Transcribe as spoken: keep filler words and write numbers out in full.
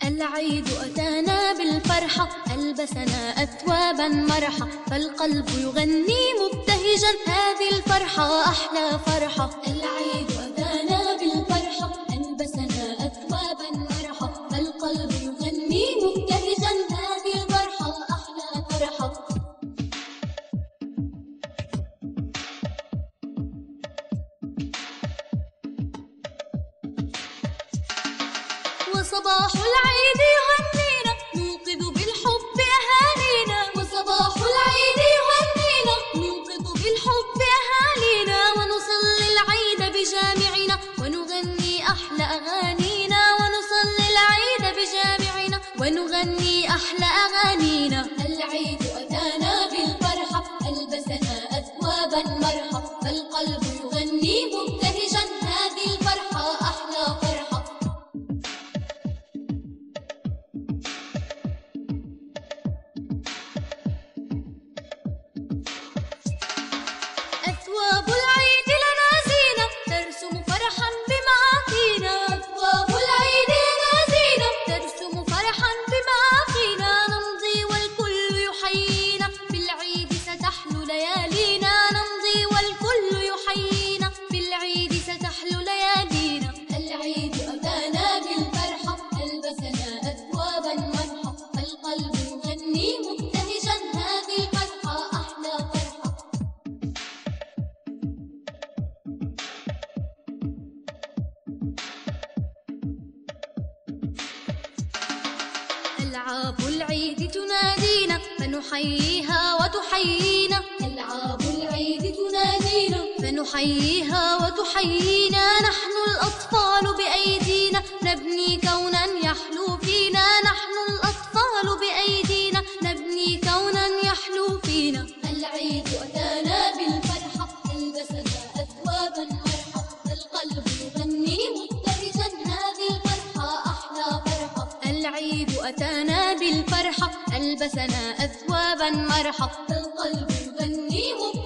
العيد أتانا بالفرحة، ألبسنا أثوابا مرحة، فالقلب يغني مبتهجا هذه الفرحة أحلى فرحة. العيد أتانا بالفرحة، ألبسنا أثوابا مرحة، فالقلب يغني مبتهجا هذه الفرحة أحلى فرحة. وصباح العيد يهنينا نوقظ بالحب أهالينا، وصباح العيد يهنينا نوقظ بالحب أهالينا، ونصلي العيد بجامعنا ونغني أحلى أغانينا، ونصلي العيد بجامعنا ونغني أحلى أغانينا. العيد أتانا بالفرحة، ألبسنا أثوابا مرحة، فالقلب يغني مبتهجا هذه الفرحة أحلى فرحة. أثواب العيد لنا زينة ترسم فرحا بمعاطينا، أثواب العيد لنا زينة ترسم فرحا بمعاطينا، نمضي والكل يحيينا بالعيد ستحلو ليالينا، نمضي والكل يحيينا بالعيد ستحلو ليالينا. العيد أتانا بالفرحة، ألبسنا أثوابا مرحة، فالقلب يغني مبتهجا هذه الفرحة أحلى فرحة. ألعاب العيد تنادينا فنحييها وتحيينا، ألعاب العيد تنادينا فنحييها وتحيينا، نحن الأطفال بأيدينا نبني كونا يحلو فينا، نحن الأطفال بأيدينا نبني كونا يحلو فينا. العيد أتانا بالفرحة، ألبسنا أثوابا مرحة، القلب يغني مبتهجا هذه الفرحة أحلى فرحة. العيد أتانا بالفرحة، ألبسنا أثوابا مرحة، القلب يغني مبتهجا